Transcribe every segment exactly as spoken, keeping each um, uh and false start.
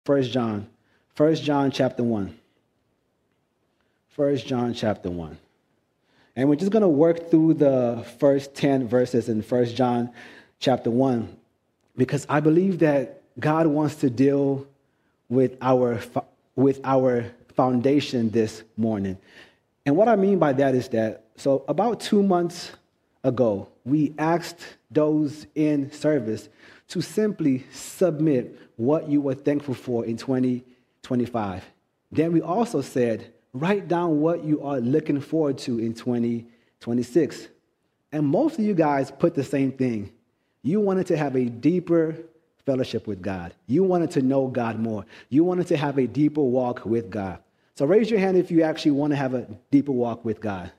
First John. First John chapter one. First John chapter one. And we're just going to work through the first ten verses in First John chapter one, because I believe that God wants to deal with our with our foundation this morning. And what I mean by that is that, so about two months ago, we asked those in service to simply submit what you were thankful for in twenty twenty-five. Then we also said, write down what you are looking forward to in twenty twenty-six. And most of you guys put the same thing. You wanted to have a deeper fellowship with God. You wanted to know God more. You wanted to have a deeper walk with God. So raise your hand if you actually want to have a deeper walk with God.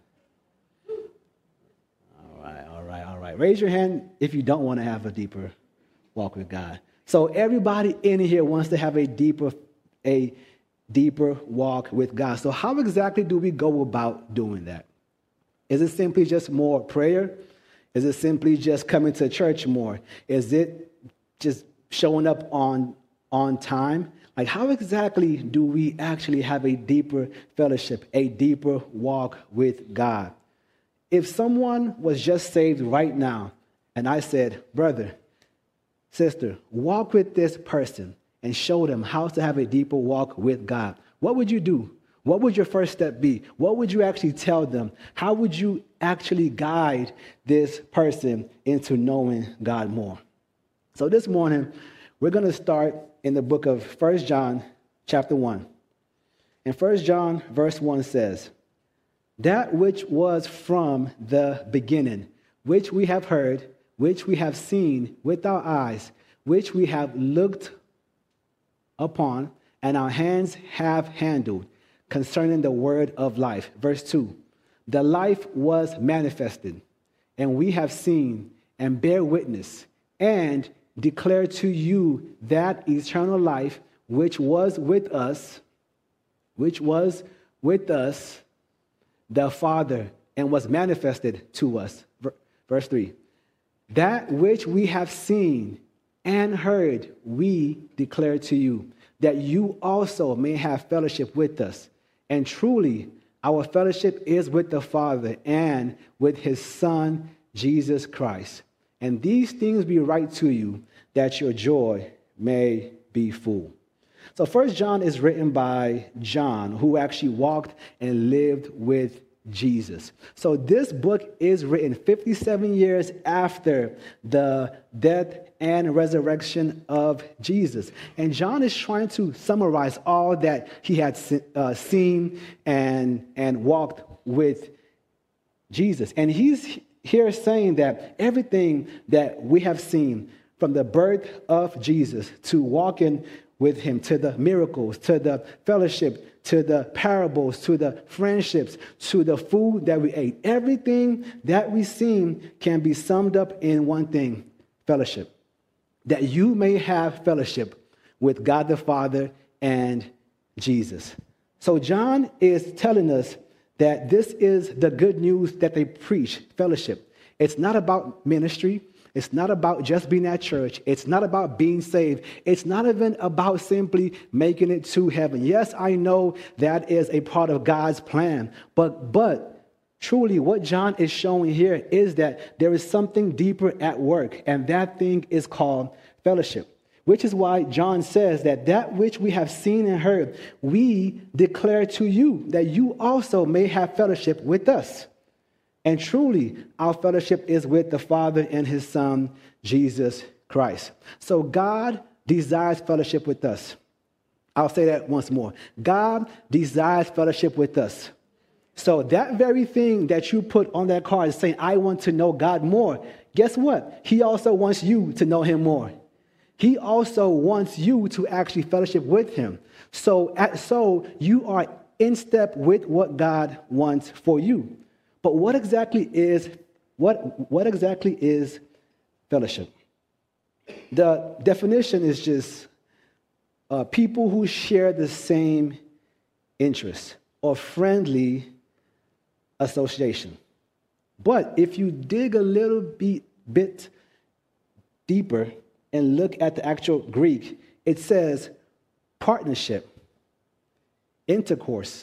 All right, all right, all right. Raise your hand if you don't want to have a deeper walk with God. So everybody in here wants to have a deeper, a deeper walk with God. So how exactly do we go about doing that? Is it simply just more prayer? Is it simply just coming to church more? Is it just showing up on, on time? Like, how exactly do we actually have a deeper fellowship, a deeper walk with God? If someone was just saved right now, and I said, brother, sister, walk with this person and show them how to have a deeper walk with God, what would you do? What would your first step be? What would you actually tell them? How would you actually guide this person into knowing God more? So this morning, we're going to start in the book of First John chapter one. And First John verse one says, that which was from the beginning, which we have heard, which we have seen with our eyes, which we have looked upon, and our hands have handled, concerning the word of life. Verse two, the life was manifested, and we have seen and bear witness, and declare to you that eternal life which was with us, which was with us, the Father, and was manifested to us. Verse three, that which we have seen and heard, we declare to you, that you also may have fellowship with us. And truly, our fellowship is with the Father and with his Son, Jesus Christ. And these things we write to you, that your joy may be full. So First John is written by John, who actually walked and lived with Jesus. So this book is written fifty-seven years after the death and resurrection of Jesus. And John is trying to summarize all that he had uh, seen and, and walked with Jesus. And he's here saying that everything that we have seen, from the birth of Jesus to walking with him, to the miracles, to the fellowship, to the parables, to the friendships, to the food that we ate, everything that we've seen can be summed up in one thing: fellowship. That you may have fellowship with God the Father and Jesus. So John is telling us that this is the good news that they preach, fellowship. It's not about ministry. It's not about just being at church. It's not about being saved. It's not even about simply making it to heaven. Yes, I know that is a part of God's plan. But, but truly what John is showing here is that there is something deeper at work, and that thing is called fellowship. Which is why John says that that which we have seen and heard, we declare to you, that you also may have fellowship with us. And truly, our fellowship is with the Father and his Son, Jesus Christ. So God desires fellowship with us. I'll say that once more. God desires fellowship with us. So that very thing that you put on that card is saying, I want to know God more. Guess what? He also wants you to know him more. He also wants you to actually fellowship with him. So, so you are in step with what God wants for you. But what exactly is what, what exactly is fellowship? The definition is just uh, people who share the same interests or friendly association. But if you dig a little bit, bit deeper and look at the actual Greek, it says partnership, intercourse,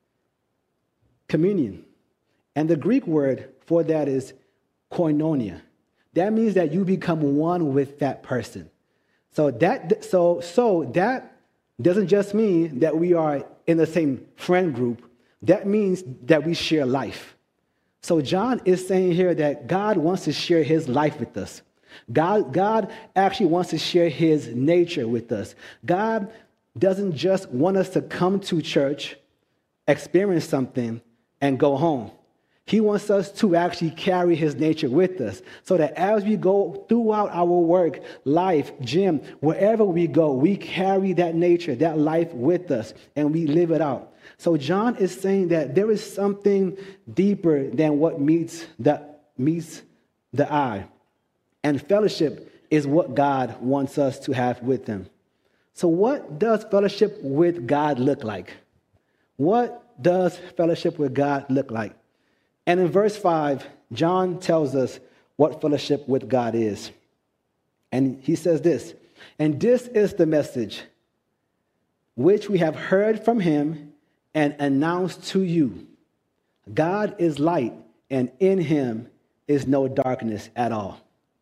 communion. And the Greek word for that is koinonia. That means that you become one with that person. So that so so that doesn't just mean that we are in the same friend group. That means that we share life. So John is saying here that God wants to share his life with us. God, God actually wants to share his nature with us. God doesn't just want us to come to church, experience something, and go home. He wants us to actually carry his nature with us so that as we go throughout our work, life, gym, wherever we go, we carry that nature, that life with us, and we live it out. So John is saying that there is something deeper than what meets the, meets the eye. And fellowship is what God wants us to have with him. So what does fellowship with God look like? What does fellowship with God look like? And in verse five, John tells us what fellowship with God is. And he says this, and this is the message which we have heard from him and announced to you. God is light, and in him is no darkness at all.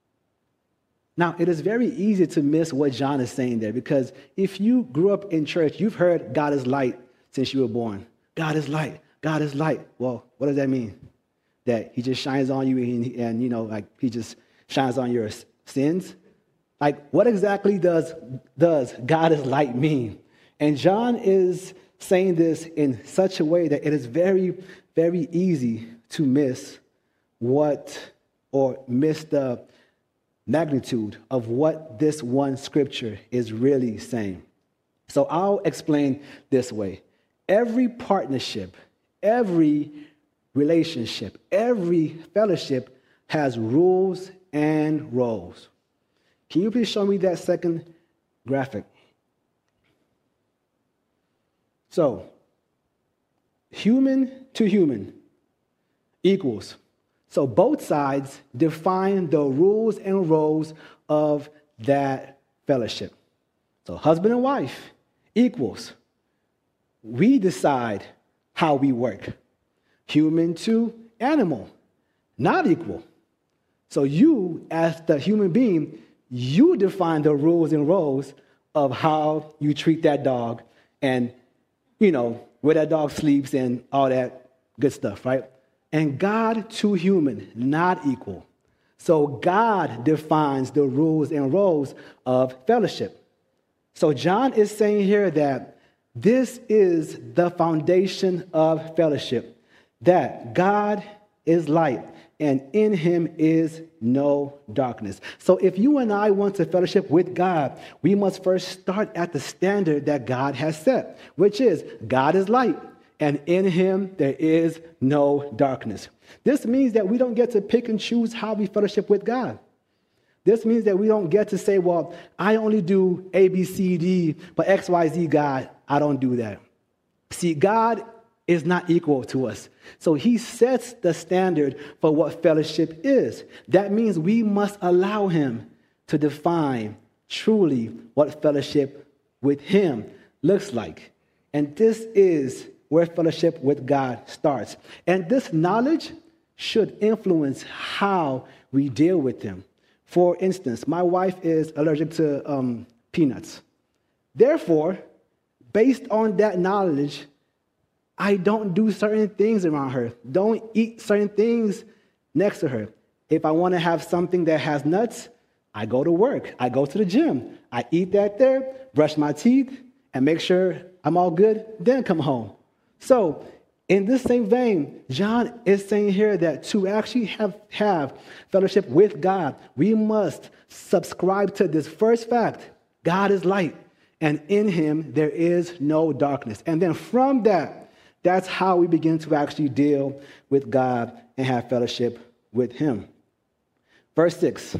Now, it is very easy to miss what John is saying there, because if you grew up in church, you've heard God is light since you were born. God is light. God is light. Well, what does that mean? That he just shines on you and, and, you know, like he just shines on your sins? Like, what exactly does, does God is light mean? And John is saying this in such a way that it is very, very easy to miss what, or miss the magnitude of what this one scripture is really saying. So I'll explain this way. Every partnership, every relationship, every fellowship has rules and roles. Can you please show me that second graphic? So, human to human equals. So both sides define the rules and roles of that fellowship. So husband and wife equals. We decide how we work. Human to animal, not equal. So you, as the human being, you define the rules and roles of how you treat that dog and, you know, where that dog sleeps and all that good stuff, right? And God to human, not equal. So God defines the rules and roles of fellowship. So John is saying here that this is the foundation of fellowship, that God is light and in him is no darkness. So if you and I want to fellowship with God, we must first start at the standard that God has set, which is God is light and in him there is no darkness. This means that we don't get to pick and choose how we fellowship with God. This means that we don't get to say, well, I only do A, B, C, D, but X, Y, Z, God, I don't do that. See, God is not equal to us. So he sets the standard for what fellowship is. That means we must allow him to define truly what fellowship with him looks like. And this is where fellowship with God starts. And this knowledge should influence how we deal with him. For instance, my wife is allergic to um, peanuts. Therefore, based on that knowledge, I don't do certain things around her. Don't eat certain things next to her. If I want to have something that has nuts, I go to work. I go to the gym. I eat that there, brush my teeth, and make sure I'm all good, then come home. So, in this same vein, John is saying here that to actually have, have fellowship with God, we must subscribe to this first fact. God is light, and in him there is no darkness. And then from that, that's how we begin to actually deal with God and have fellowship with him. Verse six.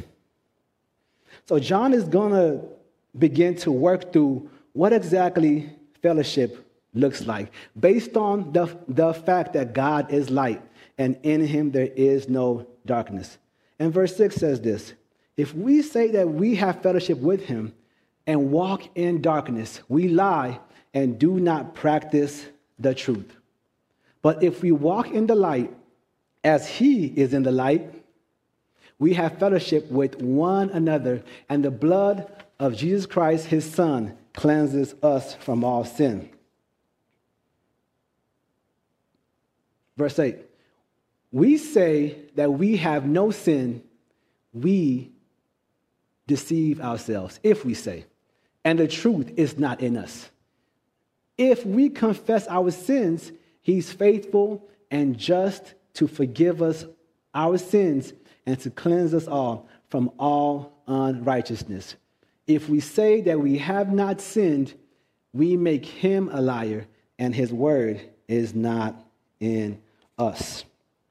So John is going to begin to work through what exactly fellowship looks like, based on the, the fact that God is light, and in him there is no darkness. And verse six says this: if we say that we have fellowship with him, and walk in darkness, we lie and do not practice the truth. But if we walk in the light, as he is in the light, we have fellowship with one another, and the blood of Jesus Christ, his Son, cleanses us from all sin. Verse eight, we say that we have no sin, we deceive ourselves, if we say, and the truth is not in us. If we confess our sins, he's faithful and just to forgive us our sins and to cleanse us all from all unrighteousness. If we say that we have not sinned, we make him a liar, and his word is not in us.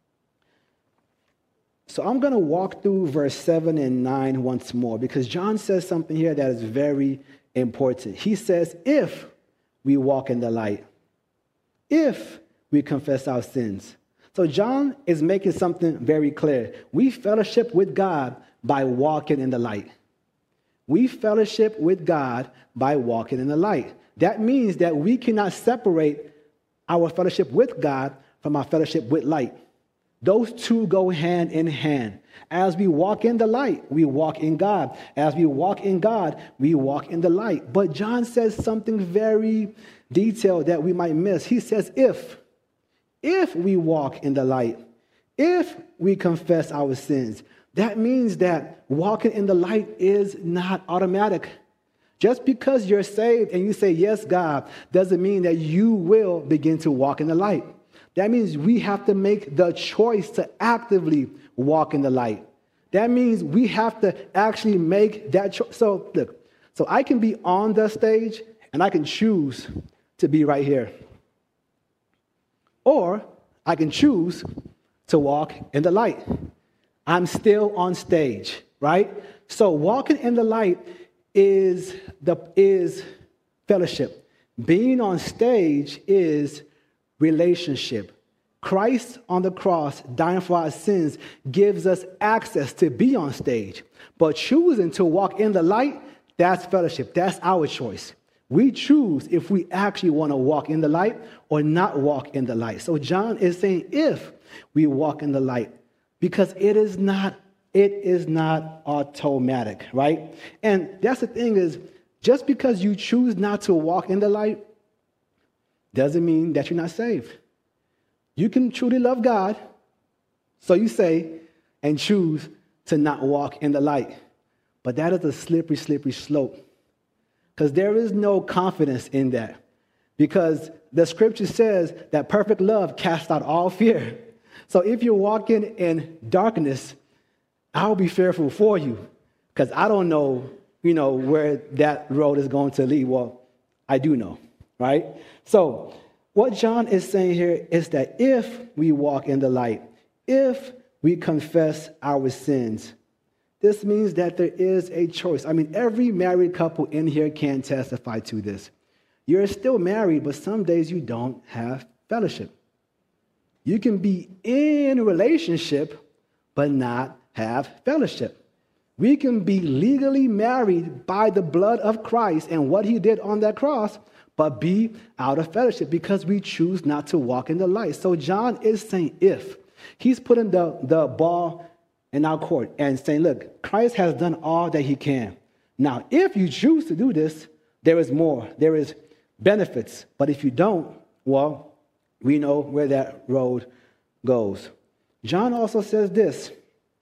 So I'm going to walk through verse seven and nine once more, because John says something here that is very important. He says, if we walk in the light, if we confess our sins. So John is making something very clear. We fellowship with God by walking in the light. We fellowship with God by walking in the light. That means that we cannot separate our fellowship with God from our fellowship with light. Those two go hand in hand. As we walk in the light, we walk in God. As we walk in God, we walk in the light. But John says something very detailed that we might miss. He says, if, if we walk in the light, if we confess our sins, that means that walking in the light is not automatic. Just because you're saved and you say, yes, God, doesn't mean that you will begin to walk in the light. That means we have to make the choice to actively walk in the light. That means we have to actually make that choice. So look, so I can be on the stage and I can choose to be right here. Or I can choose to walk in the light. I'm still on stage, right? So walking in the light is the is fellowship. Being on stage is relationship. Christ on the cross, dying for our sins, gives us access to be on stage. But choosing to walk in the light, that's fellowship. That's our choice. We choose if we actually want to walk in the light or not walk in the light. So John is saying if we walk in the light, because it is not, it is not automatic, right? And that's the thing is, just because you choose not to walk in the light doesn't mean that you're not saved. You can truly love God, so you say, and choose to not walk in the light. But that is a slippery, slippery slope. Because there is no confidence in that. Because the scripture says that perfect love casts out all fear. So if you're walking in darkness, I'll be fearful for you. Because I don't know, you know, where that road is going to lead. Well, I do know, right? So what John is saying here is that if we walk in the light, if we confess our sins, this means that there is a choice. I mean, every married couple in here can testify to this. You're still married, but some days you don't have fellowship. You can be in a relationship, but not have fellowship. We can be legally married by the blood of Christ and what he did on that cross, but be out of fellowship because we choose not to walk in the light. So John is saying if. He's putting the, the ball in our court and saying, look, Christ has done all that he can. Now, if you choose to do this, there is more. There is benefits. But if you don't, well, we know where that road goes. John also says this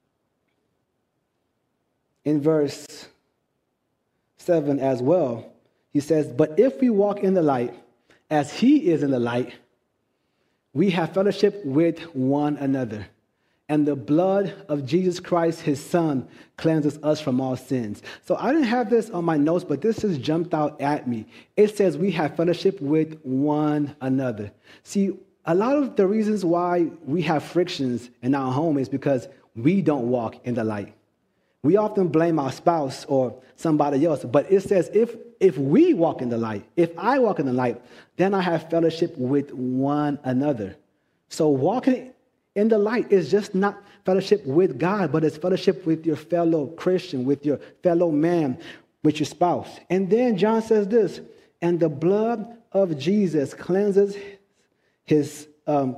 in verse seven as well. He says, but if we walk in the light, as he is in the light, we have fellowship with one another. And the blood of Jesus Christ, his son, cleanses us from all sins. So I didn't have this on my notes, but this just jumped out at me. It says we have fellowship with one another. See, a lot of the reasons why we have frictions in our home is because we don't walk in the light. We often blame our spouse or somebody else, but it says if if we walk in the light, if I walk in the light, then I have fellowship with one another. So walking in the light is just not fellowship with God, but it's fellowship with your fellow Christian, with your fellow man. with your spouse. And then John says this, and the blood of Jesus cleanses his, um,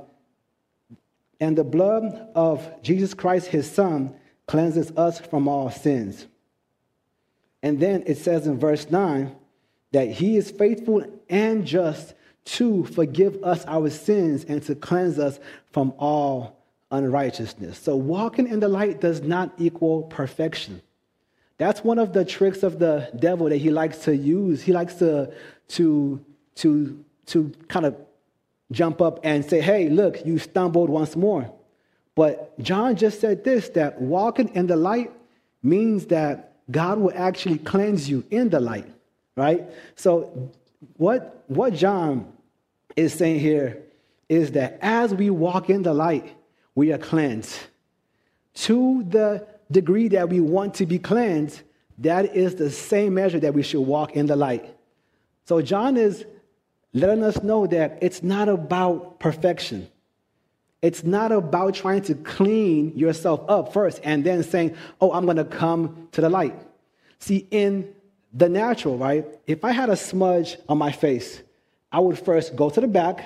and the blood of Jesus Christ, his son, cleanses us from all sins. And then it says in verse nine that he is faithful and just to forgive us our sins and to cleanse us from all unrighteousness. So walking in the light does not equal perfection. That's one of the tricks of the devil that he likes to use. He likes to, to, to, to kind of jump up and say, hey, look, you stumbled once more. But John just said this, that walking in the light means that God will actually cleanse you in the light, right? So what, what John is saying here is that as we walk in the light, we are cleansed. To the degree that we want to be cleansed, that is the same measure that we should walk in the light. So John is letting us know that it's not about perfection. It's not about trying to clean yourself up first and then saying, oh, I'm going to come to the light. See, in the natural, right, if I had a smudge on my face, I would first go to the back,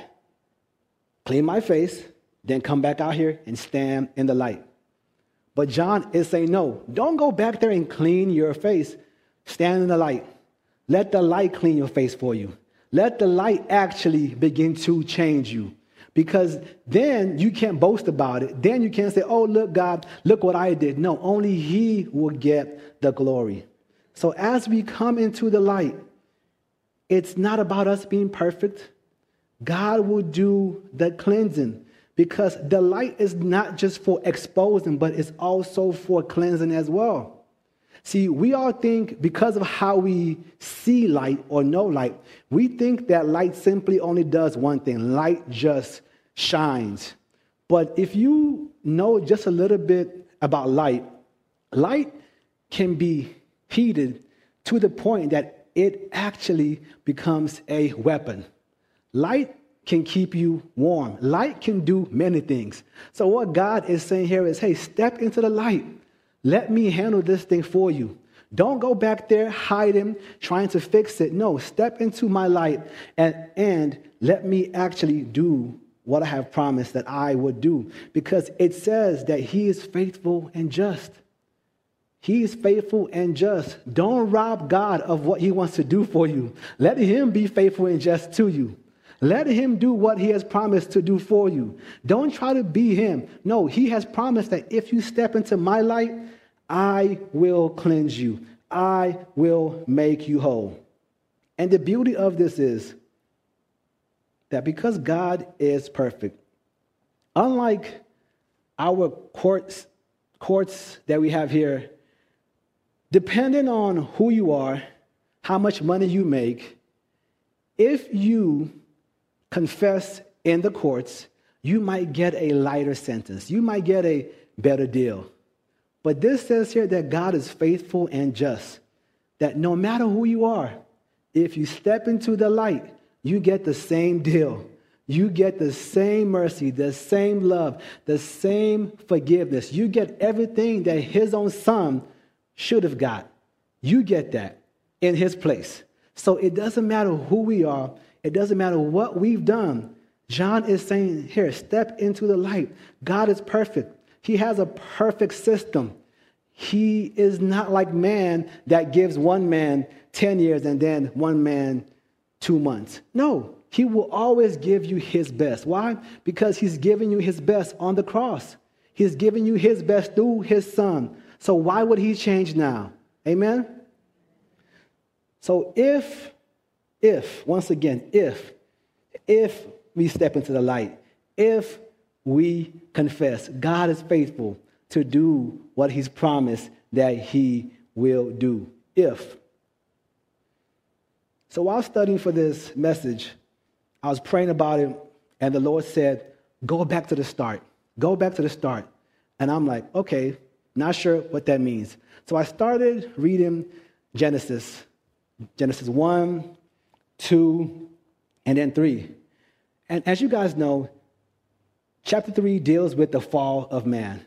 clean my face, then come back out here and stand in the light. But John is saying, no, don't go back there and clean your face. Stand in the light. Let the light clean your face for you. Let the light actually begin to change you. Because then you can't boast about it. Then you can't say, oh, look, God, look what I did. No, only he will get the glory. So as we come into the light, it's not about us being perfect. God will do the cleansing. Because the light is not just for exposing, but it's also for cleansing as well. See, we all think because of how we see light or know light, we think that light simply only does one thing. Light just shines. But if you know just a little bit about light, light can be heated to the point that it actually becomes a weapon. Light can keep you warm. Light can do many things. So what God is saying here is, hey, step into the light. Let me handle this thing for you. Don't go back there hiding, trying to fix it. No, step into my light and, and let me actually do what I have promised that I would do. Because it says that he is faithful and just. He is faithful and just. Don't rob God of what he wants to do for you. Let him be faithful and just to you. Let him do what he has promised to do for you. Don't try to be him. No, he has promised that if you step into my light, I will cleanse you. I will make you whole. And the beauty of this is that because God is perfect, unlike our courts, courts that we have here, depending on who you are, how much money you make, if you confess in the courts, you might get a lighter sentence. You might get a better deal. But this says here that God is faithful and just, that no matter who you are, if you step into the light, you get the same deal. You get the same mercy, the same love, the same forgiveness. You get everything that his own son should have got. You get that in his place. So it doesn't matter who we are. It doesn't matter what we've done. John is saying here, step into the light. God is perfect. He has a perfect system. He is not like man that gives one man ten years and then one man two months. No, he will always give you his best. Why? Because he's giving you his best on the cross. He's giving you his best through his son. So why would he change now? Amen? So if If, once again, if, if we step into the light, if we confess, God is faithful to do what he's promised that he will do. If. So while studying for this message, I was praying about it, and the Lord said, go back to the start. Go back to the start. And I'm like, okay, not sure what that means. So I started reading Genesis, Genesis one, two, and then three. And as you guys know, chapter three deals with the fall of man.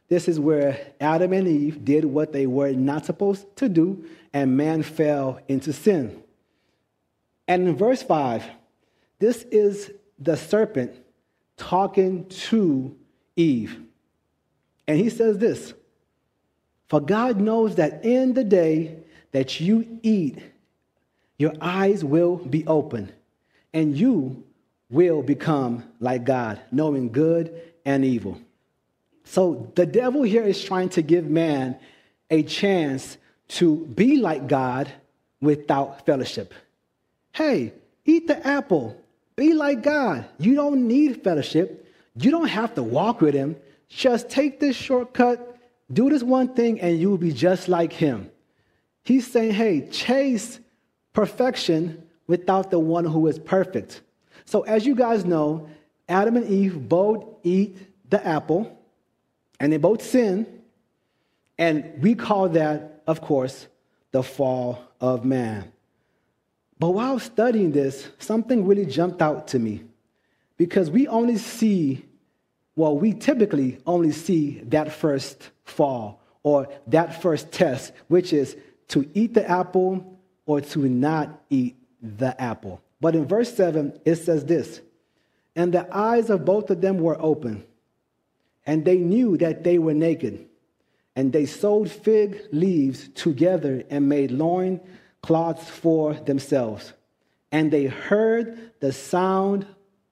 this is where Adam and Eve did what they were not supposed to do, and man fell into sin. And in verse five, this is the serpent talking to Eve. And he says this, "For God knows that in the day that you eat, your eyes will be open, and you will become like God, knowing good and evil." So the devil here is trying to give man a chance to be like God without fellowship. Hey, eat the apple. Be like God. You don't need fellowship. You don't have to walk with him. Just take this shortcut, do this one thing, and you will be just like him. He's saying, hey, chase perfection without the one who is perfect. So as you guys know, Adam and Eve both eat the apple, and they both sin, and we call that, of course, the fall of man. But while studying this, something really jumped out to me, because we only see, well, we typically only see that first fall or that first test, which is to eat the apple or to not eat the apple. But in verse seven, it says this, "And the eyes of both of them were open, and they knew that they were naked. And they sewed fig leaves together and made loin cloths for themselves. And they heard the sound,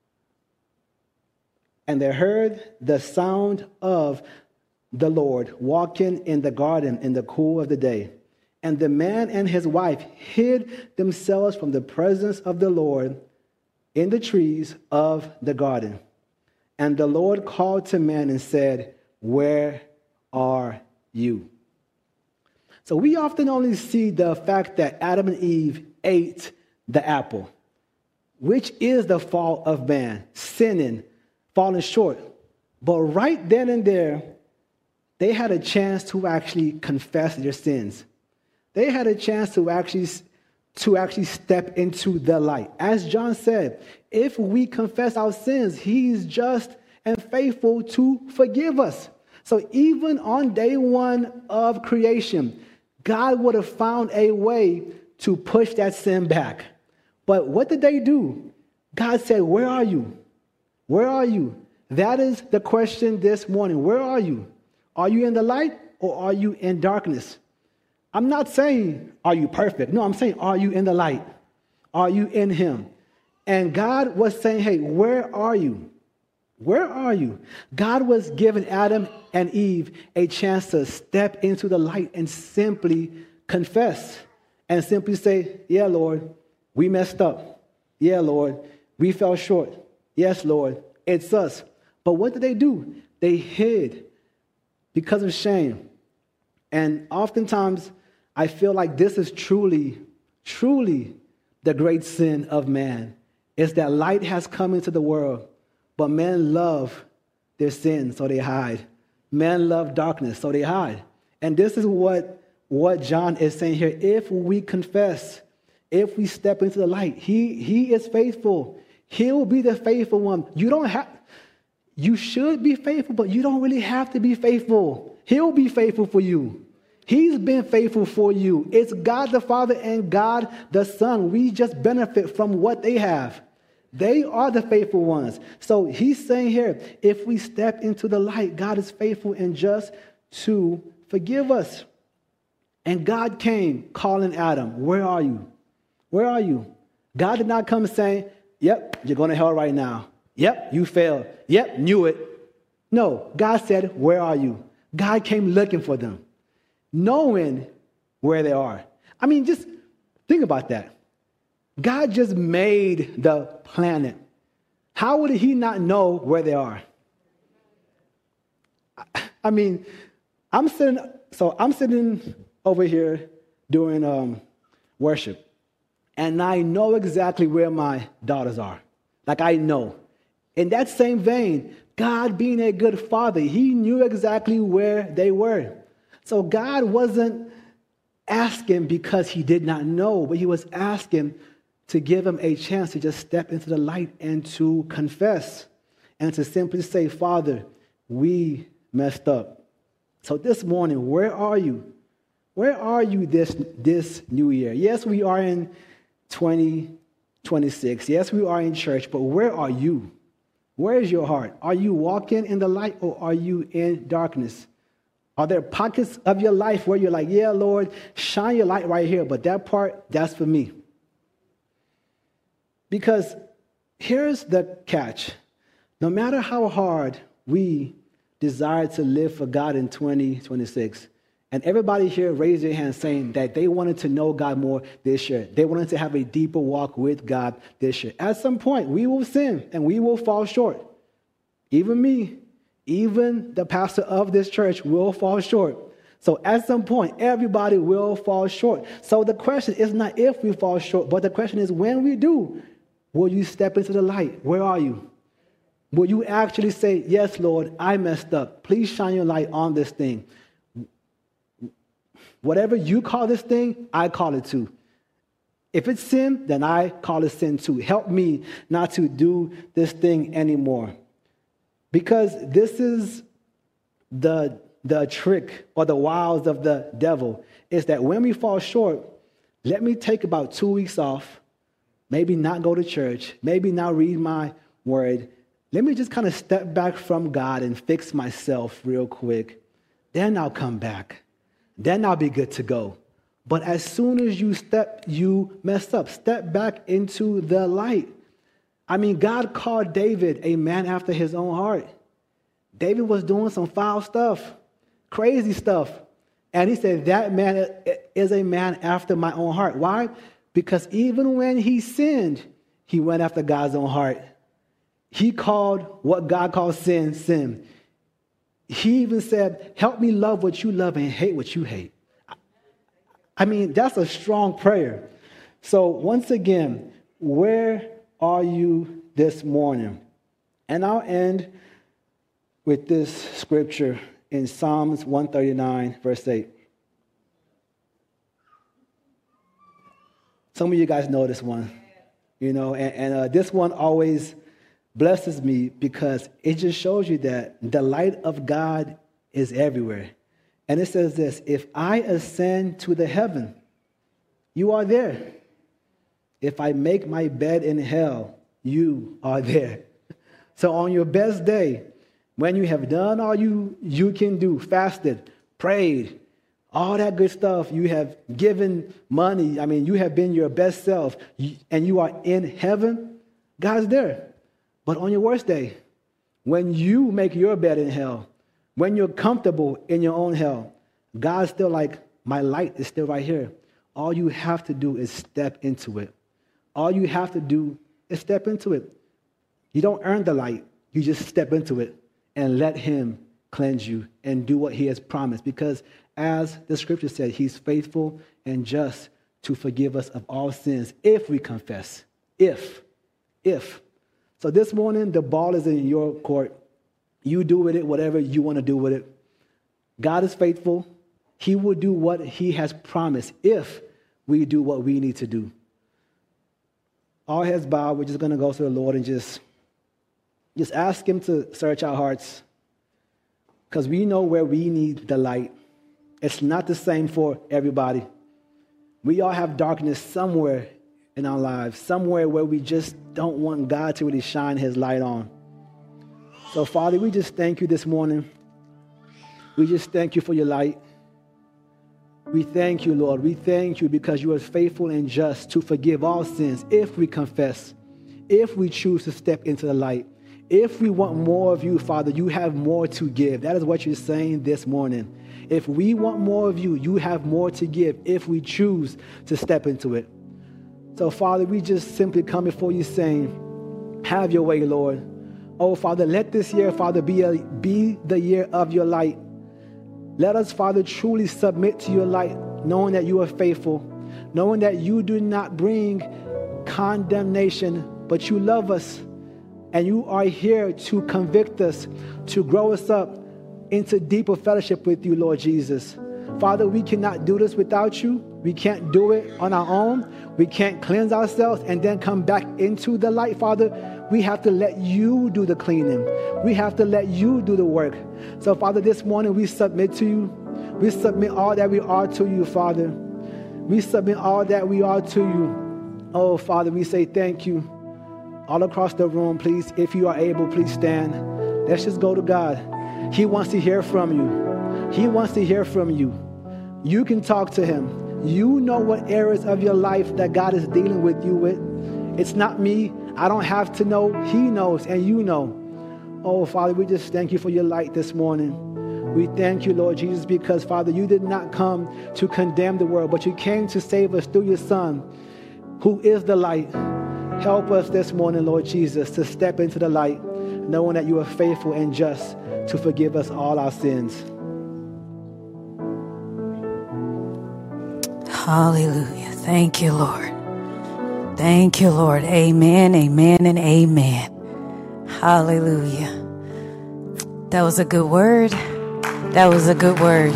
and they heard the sound of the Lord walking in the garden in the cool of the day. And the man and his wife hid themselves from the presence of the Lord in the trees of the garden. And the Lord called to man and said, 'Where are you?'" So we often only see the fact that Adam and Eve ate the apple, which is the fall of man, sinning, falling short. But right then and there, they had a chance to actually confess their sins. They had a chance to actually, to actually step into the light. As John said, if we confess our sins, he's just and faithful to forgive us. So even on day one of creation, God would have found a way to push that sin back. But what did they do? God said, "Where are you? Where are you?" That is the question this morning. Where are you? Are you in the light or are you in darkness? I'm not saying, are you perfect? No, I'm saying, are you in the light? Are you in him? And God was saying, hey, where are you? Where are you? God was giving Adam and Eve a chance to step into the light and simply confess and simply say, yeah, Lord, we messed up. Yeah, Lord, we fell short. Yes, Lord, it's us. But what did they do? They hid because of shame. And oftentimes, I feel like this is truly, truly the great sin of man, is that light has come into the world, but men love their sin, so they hide. Men love darkness, so they hide. And this is what, what John is saying here. If we confess, if we step into the light, he, he is faithful. He will be the faithful one. You don't have, you should be faithful, but you don't really have to be faithful. He'll be faithful for you. He's been faithful for you. It's God the Father and God the Son. We just benefit from what they have. They are the faithful ones. So he's saying here, if we step into the light, God is faithful and just to forgive us. And God came calling Adam, where are you? Where are you? God did not come saying, yep, you're going to hell right now. Yep, you failed. Yep, knew it. No, God said, where are you? God came looking for them, knowing where they are. I mean, just think about that. God just made the planet. How would he not know where they are? I mean, I'm sitting, so I'm sitting over here doing um, worship, and I know exactly where my daughters are. Like, I know. In that same vein, God being a good father, he knew exactly where they were. So God wasn't asking because he did not know, but he was asking to give him a chance to just step into the light and to confess and to simply say, Father, we messed up. So this morning, where are you? Where are you this, this new year? Yes, we are in twenty twenty-six. Yes, we are in church, but where are you? Where is your heart? Are you walking in the light or are you in darkness? Are there pockets of your life where you're like, yeah, Lord, shine your light right here, but that part, that's for me? Because here's the catch. No matter how hard we desire to live for God in twenty twenty-six, and everybody here raised their hand saying that they wanted to know God more this year. They wanted to have a deeper walk with God this year. At some point, we will sin and we will fall short. Even me, even the pastor of this church will fall short. So at some point, everybody will fall short. So the question is not if we fall short, but the question is when we do, will you step into the light? Where are you? Will you actually say, yes, Lord, I messed up. Please shine your light on this thing. Whatever you call this thing, I call it too. If it's sin, then I call it sin too. Help me not to do this thing anymore. Because this is the, the trick or the wiles of the devil, is that when we fall short, let me take about two weeks off, maybe not go to church, maybe not read my word. Let me just kind of step back from God and fix myself real quick. Then I'll come back. Then I'll be good to go. But as soon as you step, you mess up. Step back into the light. I mean, God called David a man after his own heart. David was doing some foul stuff, crazy stuff. And he said, that man is a man after my own heart. Why? Because even when he sinned, he went after God's own heart. He called what God calls sin, sin. He even said, help me love what you love and hate what you hate. I mean, that's a strong prayer. So once again, where are you this morning? And I'll end with this scripture in Psalms one thirty-nine, verse eight. Some of you guys know this one, you know, and, and uh, this one always blesses me because it just shows you that the light of God is everywhere. And it says this, if I ascend to the heaven, you are there. If I make my bed in hell, you are there. So on your best day, when you have done all you, you can do, fasted, prayed, all that good stuff, you have given money, I mean, you have been your best self, and you are in heaven, God's there. But on your worst day, when you make your bed in hell, when you're comfortable in your own hell, God's still like, my light is still right here. All you have to do is step into it. All you have to do is step into it. You don't earn the light. You just step into it and let him cleanse you and do what he has promised. Because as the scripture said, he's faithful and just to forgive us of all sins if we confess. If. If. So this morning, the ball is in your court. You do with it whatever you want to do with it. God is faithful. He will do what he has promised if we do what we need to do. All heads bowed. We're just going to go to the Lord and just, just ask him to search our hearts, because we know where we need the light. It's not the same for everybody. We all have darkness somewhere in our lives, somewhere where we just don't want God to really shine his light on. So, Father, we just thank you this morning. We just thank you for your light. We thank you, Lord. We thank you because you are faithful and just to forgive all sins if we confess, if we choose to step into the light. If we want more of you, Father, you have more to give. That is what you're saying this morning. If we want more of you, you have more to give if we choose to step into it. So, Father, we just simply come before you saying, have your way, Lord. Oh, Father, let this year, Father, be, a, be the year of your light. Let us, Father, truly submit to your light, knowing that you are faithful, knowing that you do not bring condemnation, but you love us, and you are here to convict us, to grow us up into deeper fellowship with you, Lord Jesus. Father, we cannot do this without you. We can't do it on our own. We can't cleanse ourselves and then come back into the light, Father. We have to let you do the cleaning. We have to let you do the work. So, Father, this morning we submit to you. We submit all that we are to you, Father. We submit all that we are to you. Oh, Father, we say thank you. All across the room, please, if you are able, please stand. Let's just go to God. He wants to hear from you. He wants to hear from you. You can talk to him. You know what areas of your life that God is dealing with you with. It's not me. I don't have to know. He knows, and you know. Oh, Father, we just thank you for your light this morning. We thank you, Lord Jesus, because, Father, you did not come to condemn the world, but you came to save us through your Son, who is the light. Help us this morning, Lord Jesus, to step into the light, knowing that you are faithful and just to forgive us all our sins. Hallelujah. Thank you, Lord. Thank you, Lord. Amen, amen, and amen. Hallelujah. That was a good word. That was a good word.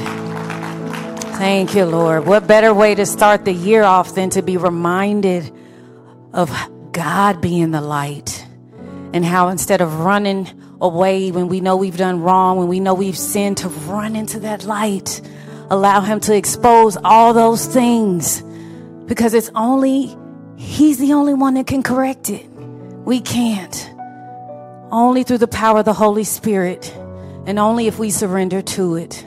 Thank you, Lord. What better way to start the year off than to be reminded of God being the light, and how instead of running away when we know we've done wrong, when we know we've sinned, to run into that light. Allow him to expose all those things, because it's only, he's the only one that can correct it. We can't. Only through the power of the Holy Spirit, and only if we surrender to it.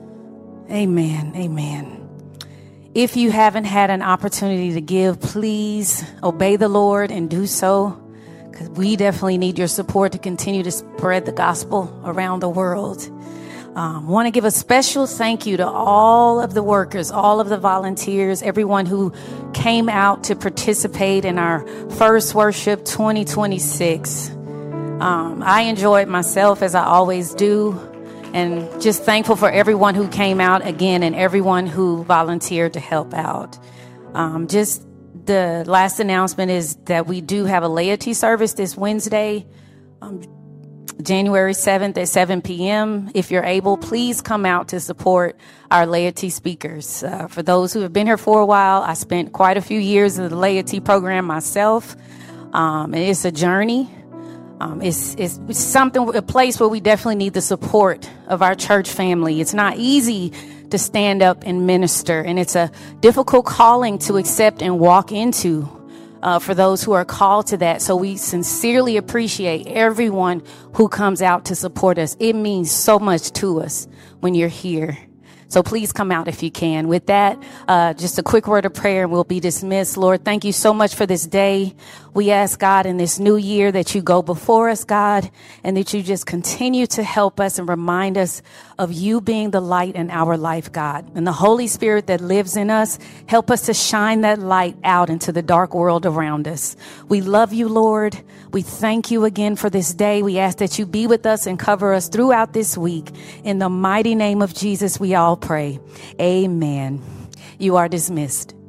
Amen. Amen. If you haven't had an opportunity to give, please obey the Lord and do so, because we definitely need your support to continue to spread the gospel around the world. Um, want to give a special thank you to all of the workers, all of the volunteers, everyone who came out to participate in our first worship twenty twenty-six. Um, I enjoyed myself, as I always do, and just thankful for everyone who came out again and everyone who volunteered to help out. Um, just the last announcement is that we do have a laity service this Wednesday, um, January seventh at seven p.m. If you're able, please come out to support our laity speakers. Uh, for those who have been here for a while, I spent quite a few years in the laity program myself. Um, and it's a journey. Um, it's, it's, it's something, a place where we definitely need the support of our church family. It's not easy to stand up and minister, and it's a difficult calling to accept and walk into. Uh, for those who are called to that. So we sincerely appreciate everyone who comes out to support us. It means so much to us when you're here. So please come out if you can. With that, uh, just a quick word of prayer and we'll be dismissed. Lord, thank you so much for this day. We ask, God, in this new year that you go before us, God, and that you just continue to help us and remind us of you being the light in our life, God. And the Holy Spirit that lives in us, help us to shine that light out into the dark world around us. We love you, Lord. We thank you again for this day. We ask that you be with us and cover us throughout this week. In the mighty name of Jesus, we all pray. Amen. You are dismissed.